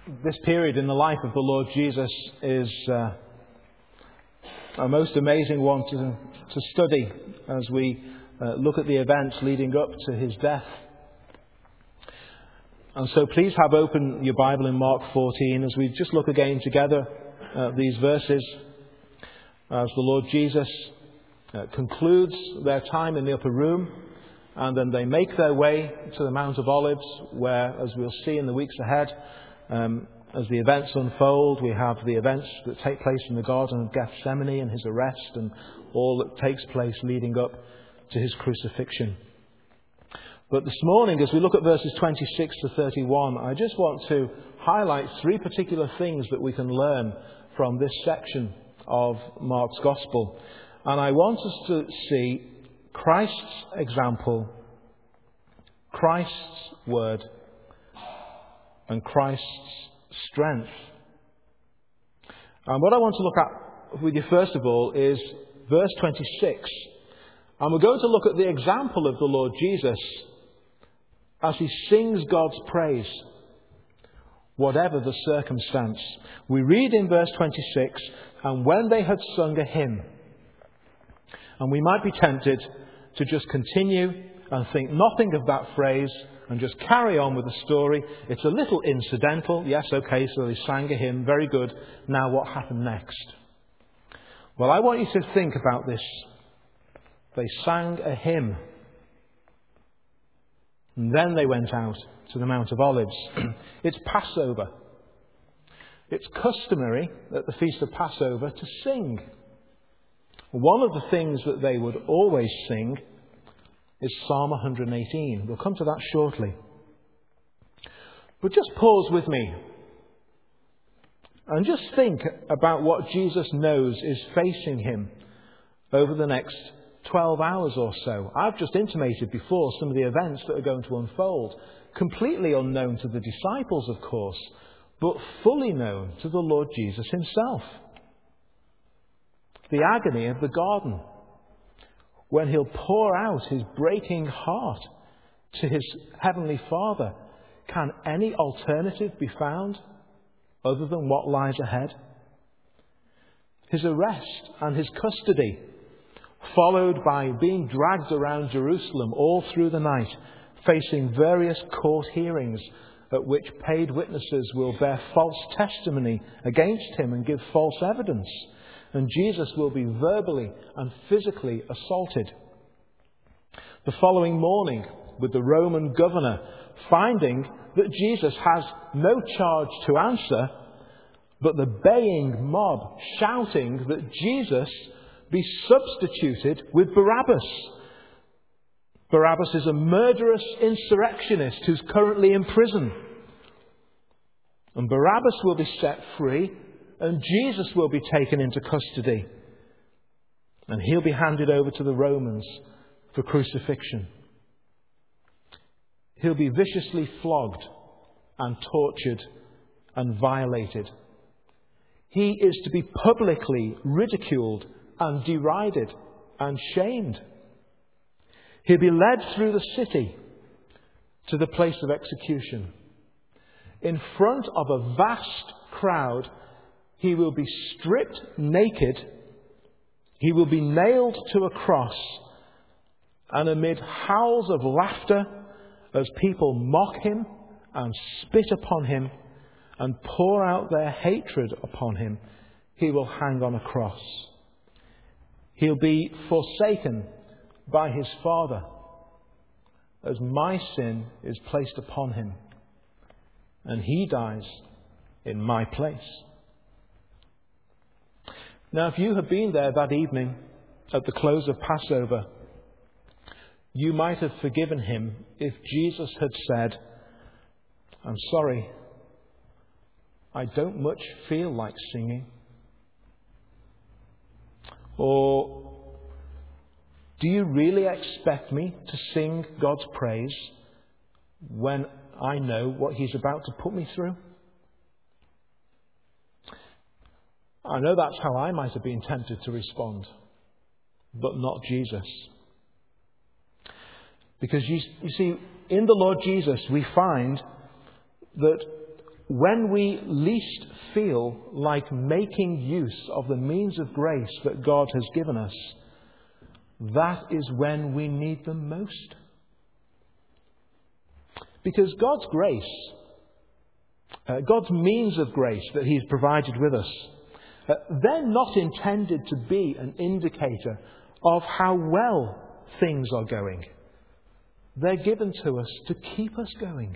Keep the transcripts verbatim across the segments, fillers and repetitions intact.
This period in the life of the Lord Jesus is uh, a most amazing one to, to study as we uh, look at the events leading up to his death. And so please have open your Bible in Mark fourteen as we just look again together at these verses as the Lord Jesus uh, concludes their time in the upper room, and then they make their way to the Mount of Olives, where, as we'll see in the weeks ahead, um, as the events unfold, we have the events that take place in the Garden of Gethsemane and his arrest and all that takes place leading up to his crucifixion. But this morning, as we look at verses twenty-six to thirty-one, I just want to highlight three particular things that we can learn from this section of Mark's Gospel. And I want us to see Christ's example, Christ's word, and Christ's strength. And what I want to look at with you first of all is verse twenty-six. And we're going to look at the example of the Lord Jesus as he sings God's praise, whatever the circumstance. We read in verse twenty-six, and when they had sung a hymn. And we might be tempted to just continue and think nothing of that phrase and just carry on with the story. It's a little incidental. Yes, okay, so they sang a hymn. Very good. Now what happened next? Well, I want you to think about this. They sang a hymn. And then they went out to the Mount of Olives. It's Passover. It's customary at the Feast of Passover to sing. One of the things that they would always sing is Psalm one hundred eighteen. We'll come to that shortly. But just pause with me and just think about what Jesus knows is facing him over the next twelve hours or so. I've just intimated before some of the events that are going to unfold, completely unknown to the disciples, of course, but fully known to the Lord Jesus himself. The agony of the garden, when he'll pour out his breaking heart to his heavenly Father. Can any alternative be found other than what lies ahead? His arrest and his custody, followed by being dragged around Jerusalem all through the night, facing various court hearings at which paid witnesses will bear false testimony against him and give false evidence. And Jesus will be verbally and physically assaulted. The following morning, with the Roman governor finding that Jesus has no charge to answer, but the baying mob shouting that Jesus be substituted with Barabbas. Barabbas is a murderous insurrectionist who's currently in prison. And Barabbas will be set free, and Jesus will be taken into custody. And he'll be handed over to the Romans for crucifixion. He'll be viciously flogged and tortured and violated. He is to be publicly ridiculed and derided and shamed. He'll be led through the city to the place of execution. In front of a vast crowd, he will be stripped naked. He will be nailed to a cross. And amid howls of laughter, as people mock him and spit upon him and pour out their hatred upon him, he will hang on a cross. He'll be forsaken by his Father as my sin is placed upon him. And he dies in my place. Now, if you had been there that evening at the close of Passover, you might have forgiven him if Jesus had said, "I'm sorry, I don't much feel like singing." Or, "Do you really expect me to sing God's praise when I know what he's about to put me through?" I know that's how I might have been tempted to respond, but not Jesus. Because you, you see, in the Lord Jesus we find that when we least feel like making use of the means of grace that God has given us, that is when we need them most. Because God's grace, uh, God's means of grace that He's provided with us, uh, they're not intended to be an indicator of how well things are going. They're given to us to keep us going.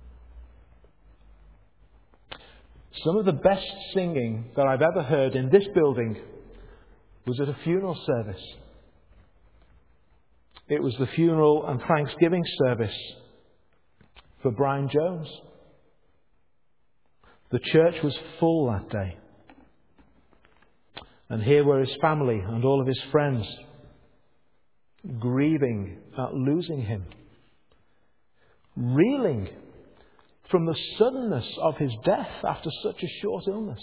Some of the best singing that I've ever heard in this building was at a funeral service. It was the funeral and Thanksgiving service for Brian Jones. The church was full that day. And here were his family and all of his friends grieving at losing him, reeling from the suddenness of his death after such a short illness.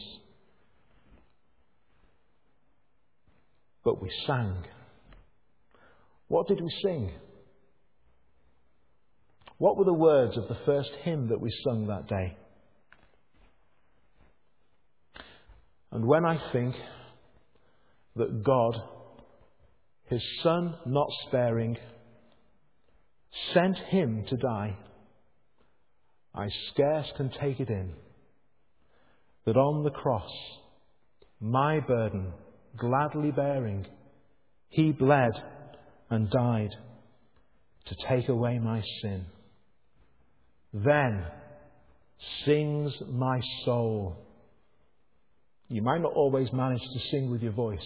But we sang. What did we sing? What were the words of the first hymn that we sung that day? And when I think that God, His Son not sparing, sent Him to die, I scarce can take it in that on the cross, my burden gladly bearing, He bled and died to take away my sin. Then sings my soul. You might not always manage to sing with your voice.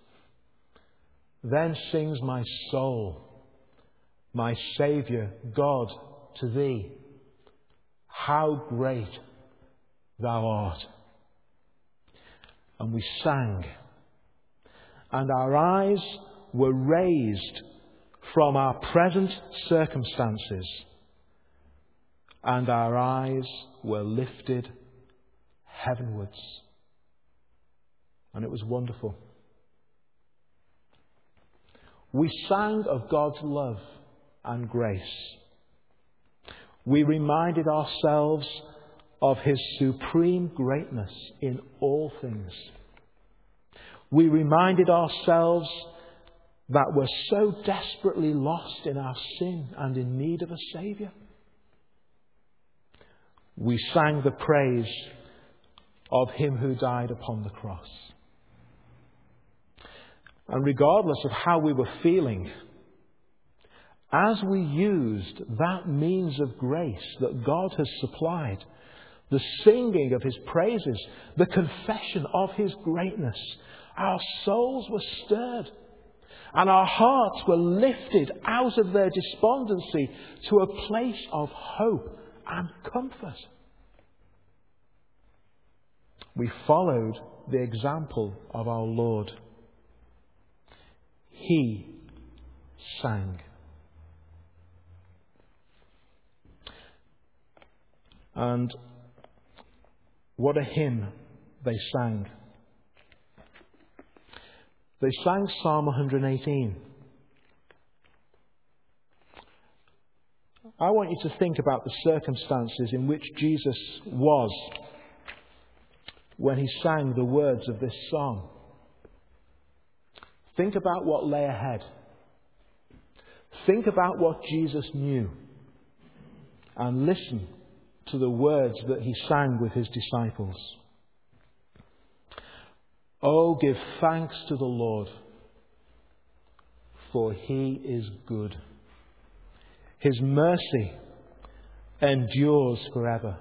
Then sings my soul, my Saviour, God, to Thee. How great Thou art. And we sang, and our eyes were raised from our present circumstances, and our eyes were lifted heavenwards. And it was wonderful. We sang of God's love and grace. We reminded ourselves of His supreme greatness in all things. We reminded ourselves that we're so desperately lost in our sin and in need of a Saviour. We sang the praise of Him who died upon the cross. And regardless of how we were feeling, as we used that means of grace that God has supplied, the singing of His praises, the confession of His greatness, our souls were stirred and our hearts were lifted out of their despondency to a place of hope and comfort. We followed the example of our Lord. He sang. And what a hymn they sang. They sang Psalm one hundred eighteen. I want you to think about the circumstances in which Jesus was when He sang the words of this song. Think about what lay ahead. Think about what Jesus knew. And listen to the words that He sang with His disciples. Oh, give thanks to the Lord, for He is good. His mercy endures forever.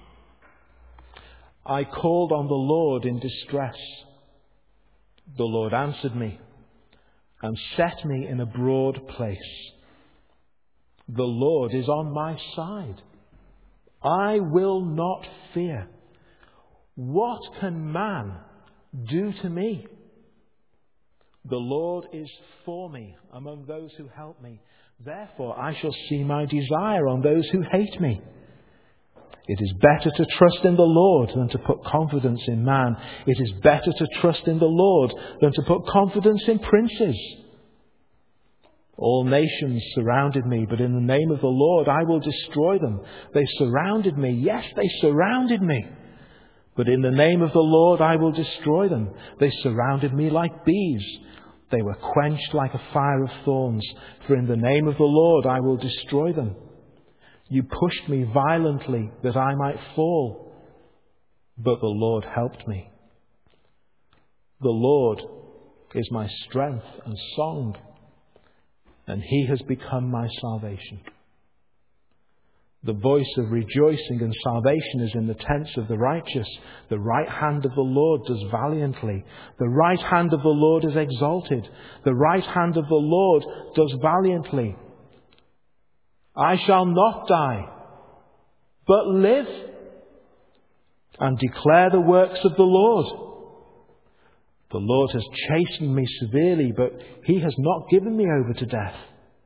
I called on the Lord in distress. The Lord answered me and set me in a broad place. The Lord is on my side. I will not fear. What can man do to me? The Lord is for me among those who help me. Therefore I shall see my desire on those who hate me. It is better to trust in the Lord than to put confidence in man. It is better to trust in the Lord than to put confidence in princes. All nations surrounded me, but in the name of the Lord I will destroy them. They surrounded me. Yes, they surrounded me. But in the name of the Lord I will destroy them. They surrounded me like bees. They were quenched like a fire of thorns. For in the name of the Lord I will destroy them. You pushed me violently that I might fall. But the Lord helped me. The Lord is my strength and song, and He has become my salvation. The voice of rejoicing and salvation is in the tents of the righteous. The right hand of the Lord does valiantly. The right hand of the Lord is exalted. The right hand of the Lord does valiantly. I shall not die, but live and declare the works of the Lord. The Lord has chastened me severely, but He has not given me over to death.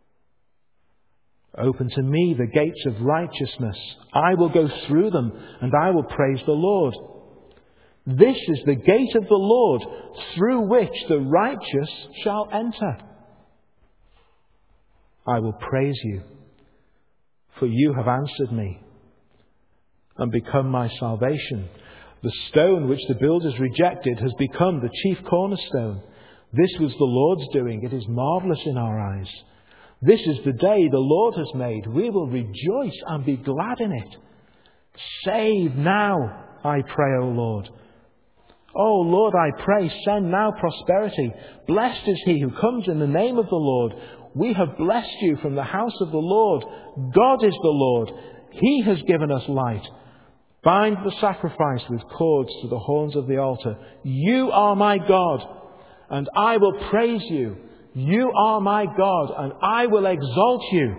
Open to me the gates of righteousness. I will go through them, and I will praise the Lord. This is the gate of the Lord, through which the righteous shall enter. I will praise you, for you have answered me and become my salvation. The stone which the builders rejected has become the chief cornerstone. This was the Lord's doing. It is marvellous in our eyes. This is the day the Lord has made. We will rejoice and be glad in it. Save now, I pray, O Lord. O Lord, I pray, send now prosperity. Blessed is he who comes in the name of the Lord. We have blessed you from the house of the Lord. God is the Lord. He has given us light. Bind the sacrifice with cords to the horns of the altar. You are my God, and I will praise you. You are my God, and I will exalt you.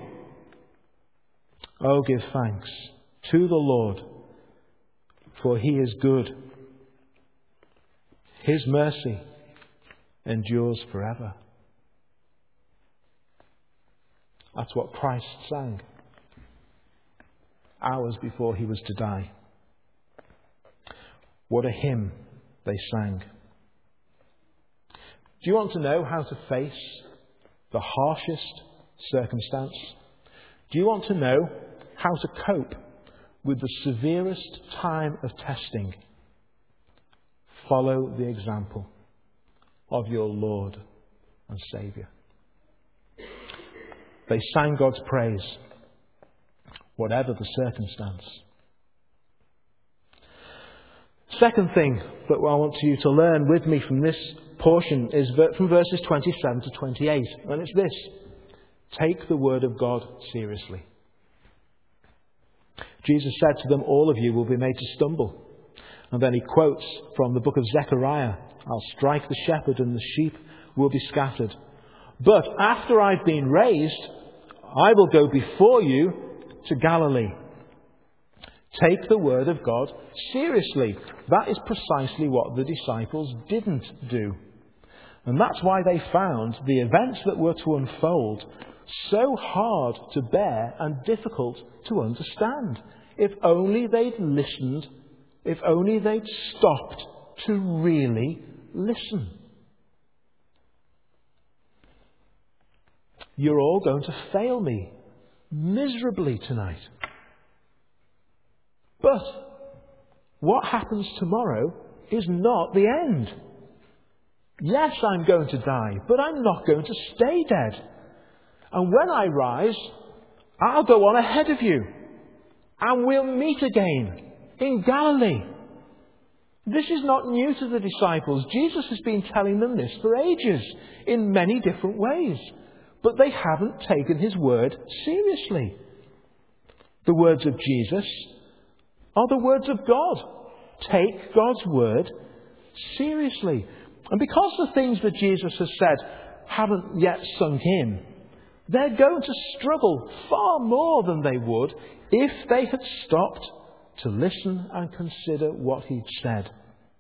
Oh, give thanks to the Lord, for He is good. His mercy endures forever. That's what Christ sang hours before He was to die. What a hymn they sang. Do you want to know how to face the harshest circumstance? Do you want to know how to cope with the severest time of testing? Follow the example of your Lord and Saviour. They sang God's praise, whatever the circumstance. Second thing that I want you to learn with me from this portion is from verses twenty-seven to twenty-eight. And it's this: take the word of God seriously. Jesus said to them, all of you will be made to stumble. And then he quotes from the book of Zechariah, I'll strike the shepherd and the sheep will be scattered. But after I've been raised, I will go before you to Galilee. Take the word of God seriously. That is precisely what the disciples didn't do. And that's why they found the events that were to unfold so hard to bear and difficult to understand. If only they'd listened, if only they'd stopped to really listen. You're all going to fail me miserably tonight. But what happens tomorrow is not the end. Yes, I'm going to die, but I'm not going to stay dead. And when I rise, I'll go on ahead of you. And we'll meet again in Galilee. This is not new to the disciples. Jesus has been telling them this for ages, in many different ways. But they haven't taken his word seriously. The words of Jesus are the words of God. Take God's word seriously. And because the things that Jesus has said haven't yet sunk in, they're going to struggle far more than they would if they had stopped to listen and consider what he'd said.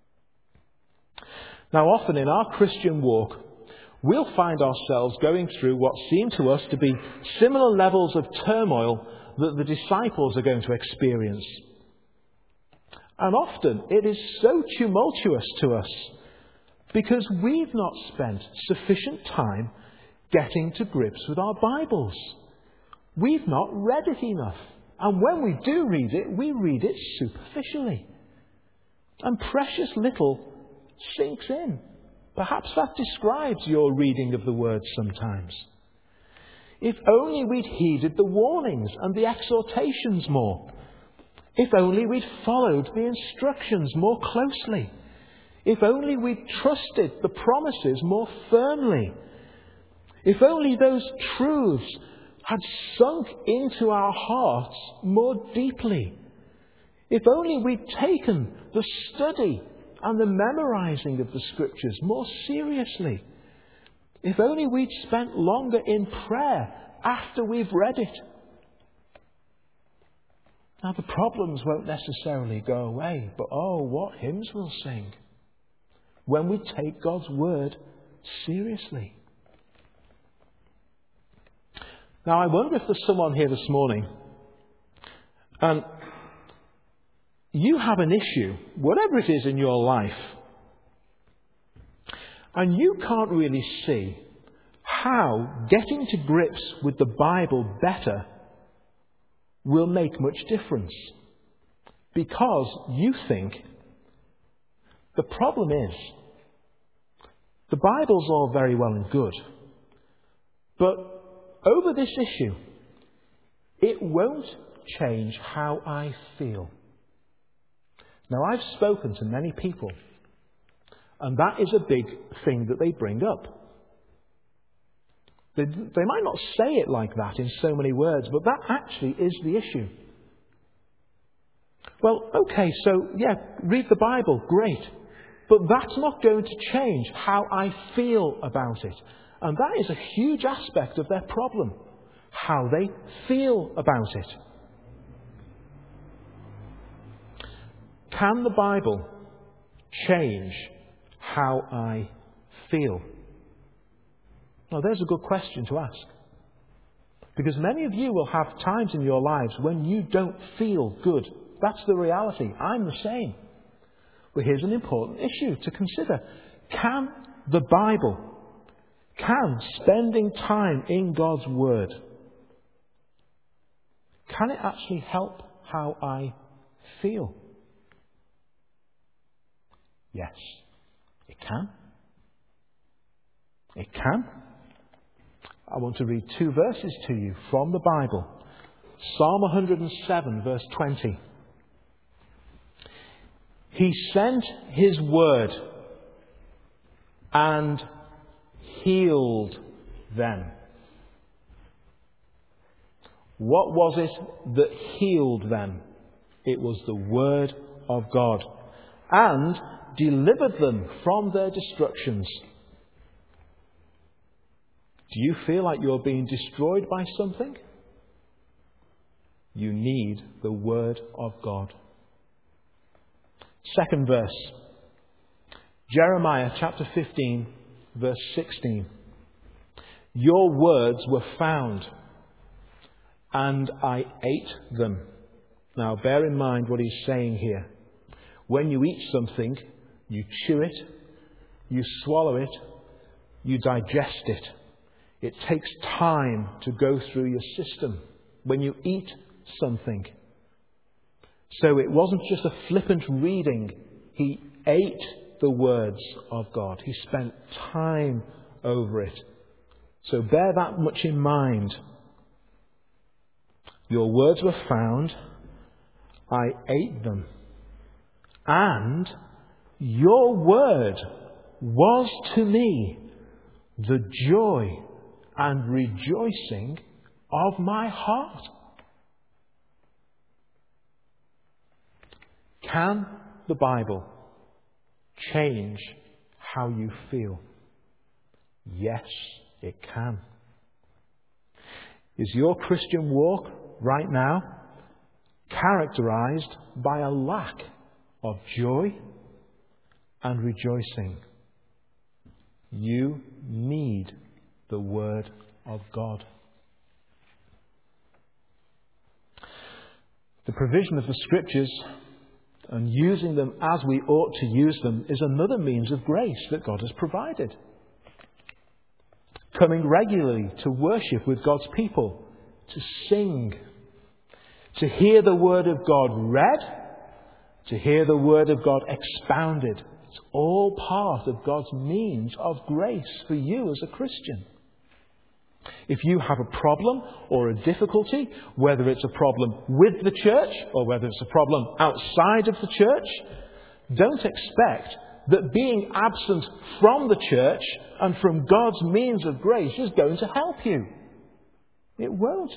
Now, often in our Christian walk, we'll find ourselves going through what seem to us to be similar levels of turmoil that the disciples are going to experience. And often it is so tumultuous to us because we've not spent sufficient time getting to grips with our Bibles. We've not read it enough. And when we do read it, we read it superficially. And precious little sinks in. Perhaps that describes your reading of the Word sometimes. If only we'd heeded the warnings and the exhortations more. If only we'd followed the instructions more closely. If only we'd trusted the promises more firmly. If only those truths had sunk into our hearts more deeply. If only we'd taken the study and the memorizing of the Scriptures more seriously. If only we'd spent longer in prayer after we've read it. Now the problems won't necessarily go away, but oh, what hymns we'll sing when we take God's Word seriously. Now I wonder if there's someone here this morning and you have an issue, whatever it is in your life, and you can't really see how getting to grips with the Bible better will make much difference. Because you think the problem is the Bible's all very well and good, but over this issue, it won't change how I feel. Now, I've spoken to many people, and that is a big thing that they bring up. They, they might not say it like that in so many words, but that actually is the issue. Well, okay, so, yeah, read the Bible, great. But that's not going to change how I feel about it. And that is a huge aspect of their problem, how they feel about it. Can the Bible change how I feel? Now, there's a good question to ask. Because many of you will have times in your lives when you don't feel good. That's the reality. I'm the same. But here's an important issue to consider. Can the Bible, can spending time in God's Word, can it actually help how I feel? Yes, it can. It can. I want to read two verses to you from the Bible. Psalm one hundred seven, verse twenty. He sent His word and healed them. What was it that healed them? It was the word of God. And delivered them from their destructions. Do you feel like you're being destroyed by something? You need the Word of God. Second verse. Jeremiah chapter fifteen, verse sixteen. Your words were found, and I ate them. Now bear in mind what he's saying here. When you eat something, you chew it, you swallow it, you digest it. It takes time to go through your system when you eat something. So it wasn't just a flippant reading. He ate the words of God. He spent time over it. So bear that much in mind. Your words were found. I ate them. And your word was to me the joy and rejoicing of my heart. Can the Bible change how you feel? Yes, it can. Is your Christian walk right now characterized by a lack of joy and rejoicing? You need the Word of God. The provision of the Scriptures and using them as we ought to use them is another means of grace that God has provided. coming regularly to worship with God's people, to sing, to hear the Word of God read, to hear the Word of God expounded. It's all part of God's means of grace for you as a Christian. If you have a problem or a difficulty, whether it's a problem with the church or whether it's a problem outside of the church, don't expect that being absent from the church and from God's means of grace is going to help you. It won't.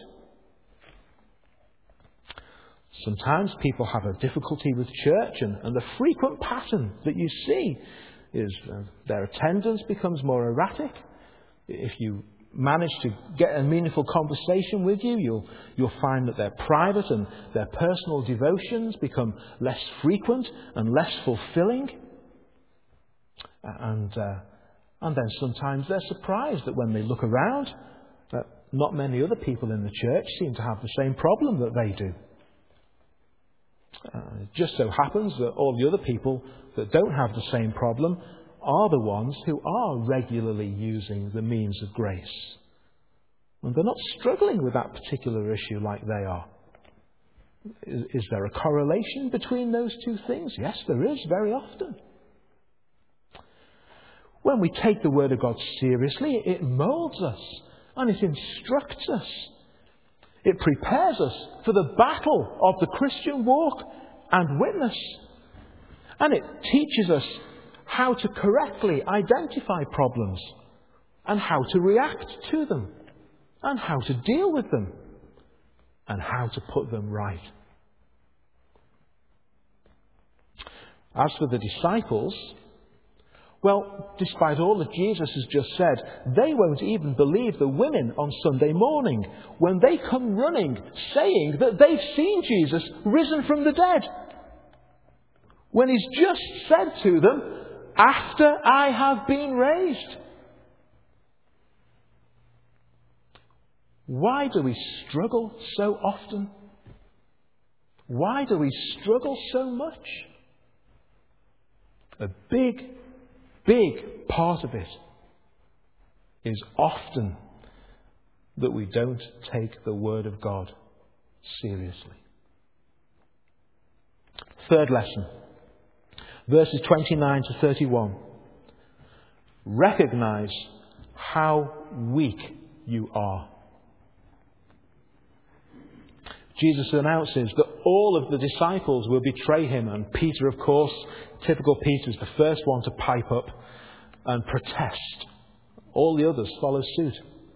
Sometimes people have a difficulty with church, and, and the frequent pattern that you see is uh, their attendance becomes more erratic. If you manage to get a meaningful conversation with you, you'll, you'll find that their private and their personal devotions become less frequent and less fulfilling. And, uh, and then sometimes they're surprised that when they look around, that not many other people in the church seem to have the same problem that they do. Uh, it just so happens that all the other people that don't have the same problem are the ones who are regularly using the means of grace. And they're not struggling with that particular issue like they are. Is, is there a correlation between those two things? Yes, there is, very often. When we take the Word of God seriously, it moulds us and it instructs us. It prepares us for the battle of the Christian walk and witness. And it teaches us how to correctly identify problems and how to react to them and how to deal with them and how to put them right. As for the disciples, well, despite all that Jesus has just said, they won't even believe the women on Sunday morning when they come running saying that they've seen Jesus risen from the dead. When he's just said to them, after I have been raised. Why do we struggle so often? Why do we struggle so much? A big Big part of it is often that we don't take the Word of God seriously. Third lesson, verses twenty-nine to thirty-one. Recognize how weak you are. Jesus announces that all of the disciples will betray him, and Peter, of course, typical Peter, is the first one to pipe up and protest. All the others follow suit.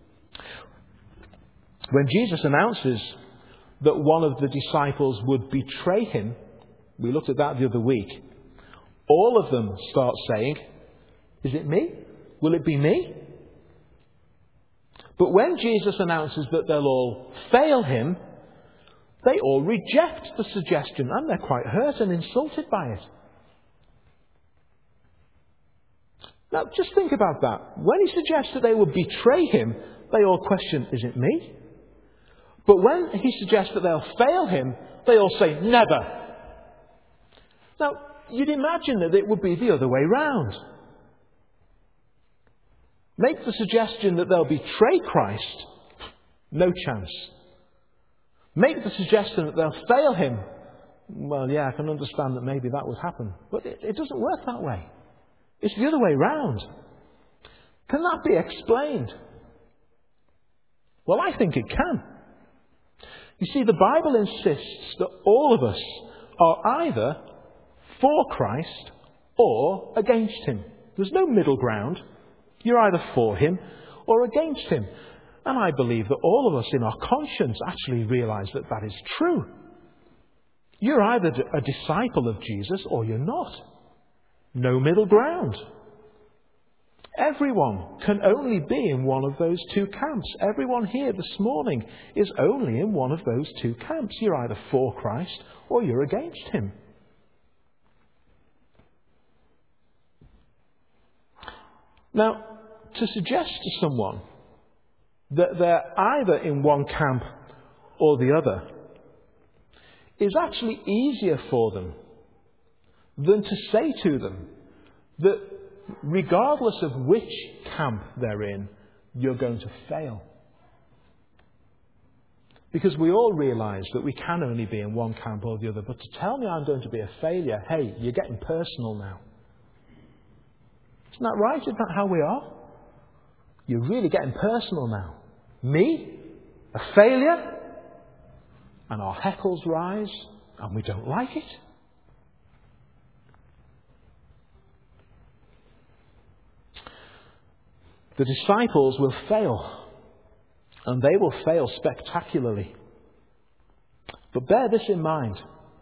When Jesus announces that one of the disciples would betray him, we looked at that the other week, all of them start saying, is it me? Will it be me? But when Jesus announces that they'll all fail him, they all reject the suggestion and they're quite hurt and insulted by it. Now, just think about that. When he suggests that they will betray him, they all question, is it me? But when he suggests that they'll fail him, they all say, never. Now, you'd imagine that it would be the other way round. Make the suggestion that they'll betray Christ, no chance. Make the suggestion that they'll fail him. Well, yeah, I can understand that maybe that would happen. But it, it doesn't work that way. It's the other way round. Can that be explained? Well, I think it can. You see, the Bible insists that all of us are either for Christ or against him. There's no middle ground. You're either for him or against him. And I believe that all of us in our conscience actually realise that that is true. You're either a disciple of Jesus or you're not. No middle ground. Everyone can only be in one of those two camps. Everyone here this morning is only in one of those two camps. You're either for Christ or you're against him. Now, to suggest to someone that they're either in one camp or the other is actually easier for them than to say to them that regardless of which camp they're in, you're going to fail. Because we all realise that we can only be in one camp or the other. But to tell me I'm going to be a failure, hey, you're getting personal now. Isn't that right? Isn't that how we are? You're really getting personal now. Me? A failure? And our heckles rise and we don't like it. The disciples will fail. And they will fail spectacularly. But bear this in mind.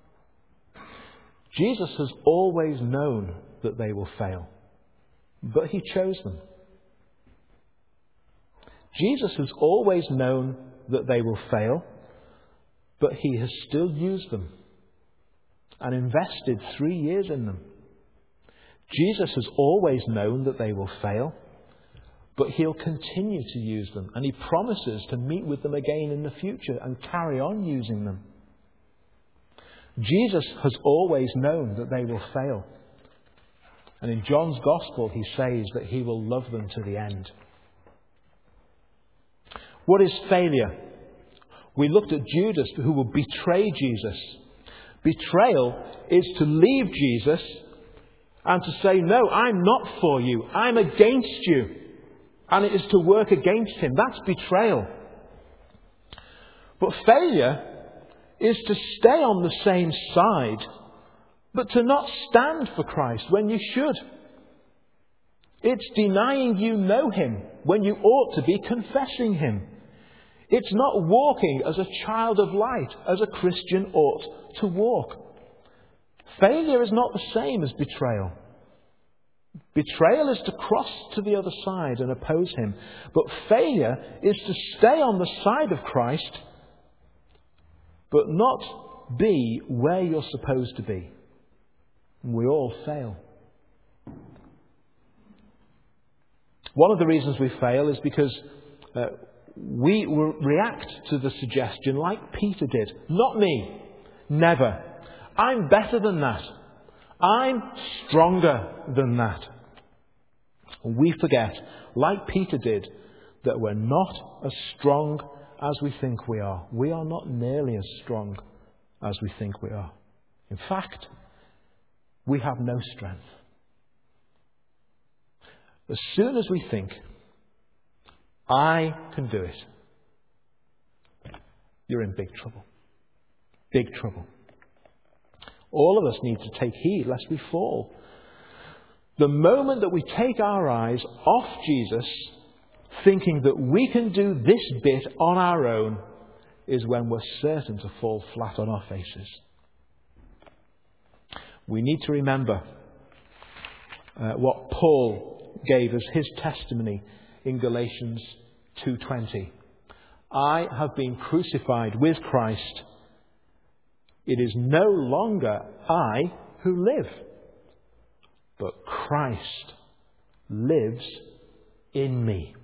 Jesus has always known that they will fail. But he chose them. Jesus has always known that they will fail. But he has still used them. And invested three years in them. Jesus has always known that they will fail. But he'll continue to use them. And he promises to meet with them again in the future and carry on using them. Jesus has always known that they will fail. And in John's Gospel he says that he will love them to the end. What is failure? We looked at Judas who will betray Jesus. Betrayal is to leave Jesus and to say, no, I'm not for you. I'm against you. And it is to work against him. That's betrayal. But failure is to stay on the same side, but to not stand for Christ when you should. It's denying you know him when you ought to be confessing him. It's not walking as a child of light, as a Christian ought to walk. Failure is not the same as betrayal. Betrayal is to cross to the other side and oppose him. But failure is to stay on the side of Christ, but not be where you're supposed to be. We all fail. One of the reasons we fail is because uh, we will react to the suggestion like Peter did. Not me. Never. I'm better than that. I'm stronger than that. We forget, like Peter did, that we're not as strong as we think we are. We are not nearly as strong as we think we are. In fact, we have no strength. As soon as we think, I can do it, you're in big trouble. Big trouble. All of us need to take heed lest we fall. The moment that we take our eyes off Jesus, thinking that we can do this bit on our own, is when we're certain to fall flat on our faces. We need to remember uh, what Paul gave as his testimony in Galatians two twenty. I have been crucified with Christ. It is no longer I who live, but Christ lives in me.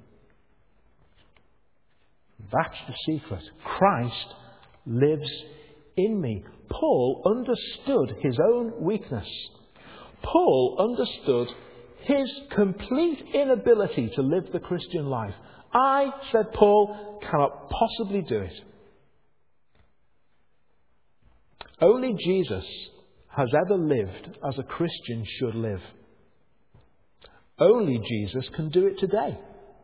That's the secret. Christ lives in me. Paul understood his own weakness. Paul understood his complete inability to live the Christian life. I, said Paul, cannot possibly do it. Only Jesus has ever lived as a Christian should live. Only Jesus can do it today.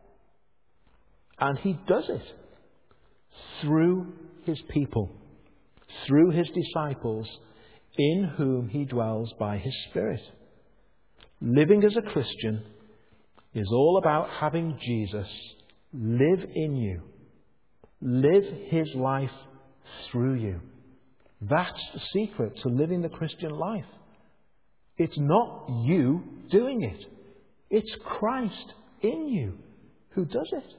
And he does it through his people, through his disciples, in whom he dwells by his Spirit. Living as a Christian is all about having Jesus live in you, live his life through you. That's the secret to living the Christian life. It's not you doing it. It's Christ in you who does it.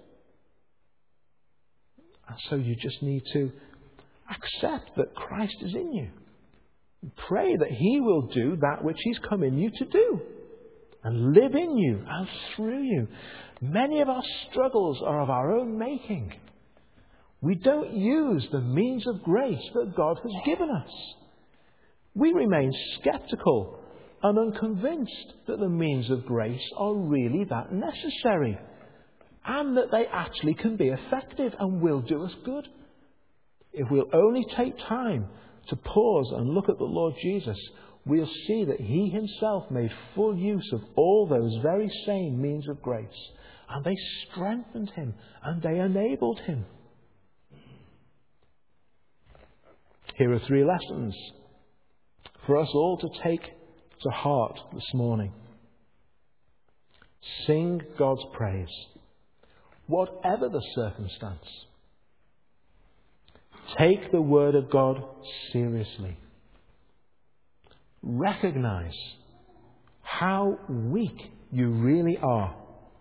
And so you just need to accept that Christ is in you. Pray that he will do that which he's come in you to do. And live in you and through you. Many of our struggles are of our own making. We don't use the means of grace that God has given us. We remain sceptical and unconvinced that the means of grace are really that necessary. and that they actually can be effective and will do us good. If we'll only take time to pause and look at the Lord Jesus, we'll see that he himself made full use of all those very same means of grace. And they strengthened him and they enabled him. Here are three lessons for us all to take to heart this morning. Sing God's praise, whatever the circumstance. Take the word of God seriously. Recognize how weak you really are.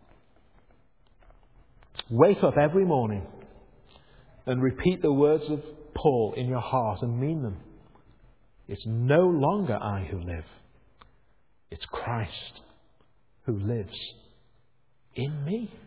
Wake up every morning and repeat the words of Paul in your heart and mean them. It's no longer I who live. It's Christ who lives in me.